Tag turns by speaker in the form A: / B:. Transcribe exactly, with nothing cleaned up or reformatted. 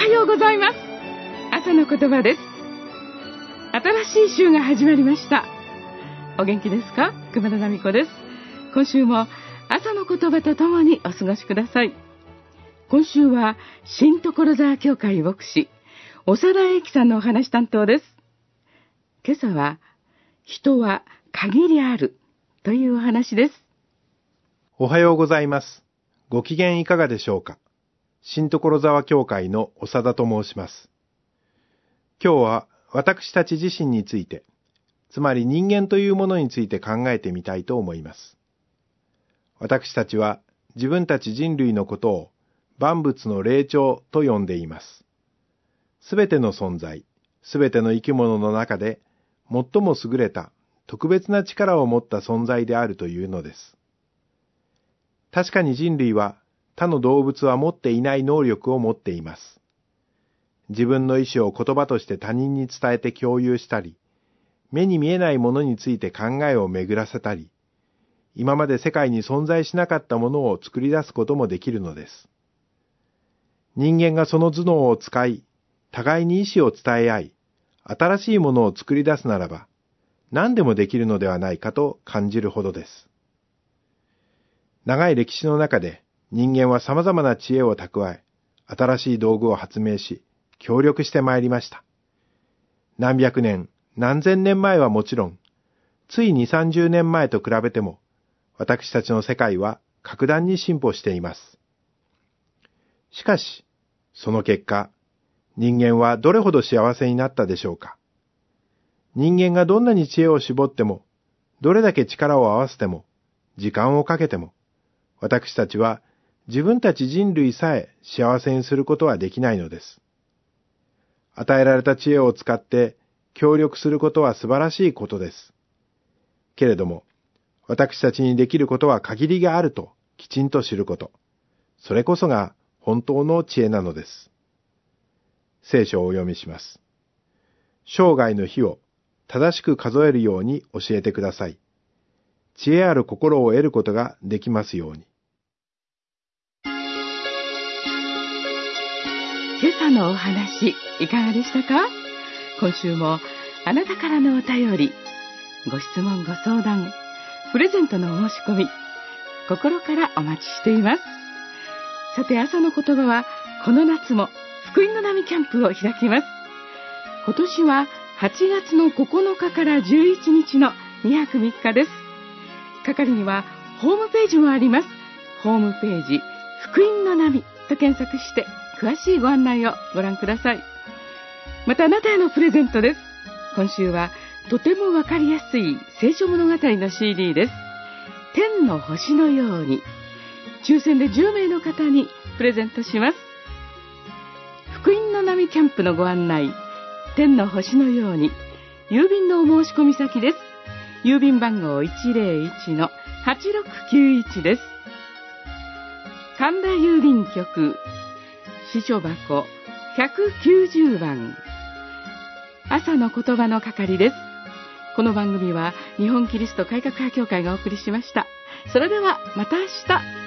A: ようございます。朝の言葉です。新しい週が始まりました。お元気ですか？熊田奈美子です。今週も朝の言葉とともにお過ごしください。今週は新所沢教会牧師長田英樹さんのお話担当です。今朝は人は限りあるというお話です。
B: おはようございます。ご機嫌いかがでしょうか？新所沢教会の長田と申します。今日は私たち自身について、つまり人間というものについて考えてみたいと思います。私たちは自分たち人類のことを万物の霊長と呼んでいます。すべての存在、すべての生き物の中で最も優れた特別な力を持った存在であるというのです。確かに人類は他の動物は持っていない能力を持っています。自分の意思を言葉として他人に伝えて共有したり、目に見えないものについて考えを巡らせたり、今まで世界に存在しなかったものを作り出すこともできるのです。人間がその頭脳を使い、互いに意思を伝え合い、新しいものを作り出すならば、何でもできるのではないかと感じるほどです。長い歴史の中で人間は様々な知恵を蓄え、新しい道具を発明し、協力してまいりました。何百年、何千年前はもちろん、ついに、さんじゅうねんまえと比べても、私たちの世界は格段に進歩しています。しかし、その結果、人間はどれほど幸せになったでしょうか。人間がどんなに知恵を絞っても、どれだけ力を合わせても、時間をかけても、私たちは自分たち人類さえ幸せにすることはできないのです。与えられた知恵を使って協力することは素晴らしいことです。けれども、私たちにできることは限りがあるときちんと知ること。それこそが本当の知恵なのです。聖書をお読みします。生涯の日を正しく数えるように教えてください。知恵ある心を得ることができますように。
A: 今朝のお話いかがでしたか？今週もあなたからのお便り、ご質問ご相談、プレゼントのお申し込み、心からお待ちしています。さて、朝の言葉はこの夏も福音の波キャンプを開きます。今年ははちがつのここのかからじゅういちにちのにはくみっかです。係にはホームページもあります。ホームページ、福音の波と検索して詳しいご案内をご覧ください。またあなたへのプレゼントです。今週はとてもわかりやすい聖書物語の シーディー です。天の星のように、抽選でじゅうめいの方にプレゼントします。福音の波キャンプのご案内、天の星のように、郵便のお申し込み先です。郵便番号 いちぜろいちのはちろくきゅういち です。神田郵便局支所箱ひゃくきゅうじゅうばん、朝の言葉の係です。この番組は日本キリスト改革派協会がお送りしました。それではまた明日。